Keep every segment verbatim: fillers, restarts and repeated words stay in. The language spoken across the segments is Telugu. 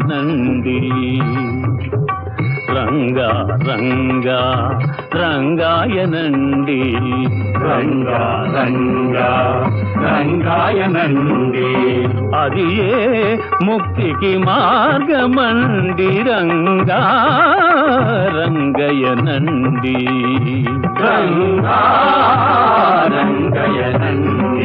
రంగాయనండి రంగా రంగా రంగాయనండి రంగా రంగా రంగాయనండి అది ఏ ముక్తికి మార్గమండి రంగా రంగయనండి రంగా రంగయనండి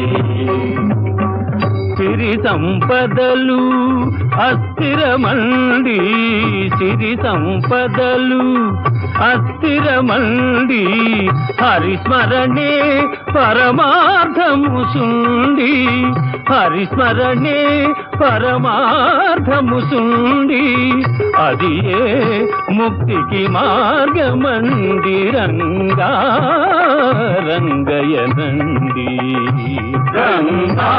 సిరి సంపదలు అస్థిరమండి సిరి సంపదలు అస్థిరమండి హరిస్మరణే పరమార్థము సుండి హరిస్మరణే పరమార్థము సుండి అది ఏ ముక్తికి మార్గమండి రంగా రంగయనండి రంగా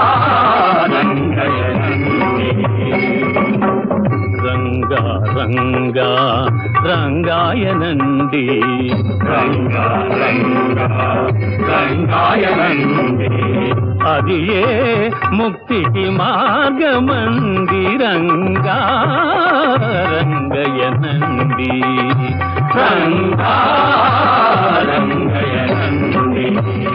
రంగయనండి రంగా రంగా రంగాయనండి రంగా రంగా రంగాయనండి అది ఏ ముక్తికి మార్గమండి రంగా రంగయనండి రంగా రంగయనండి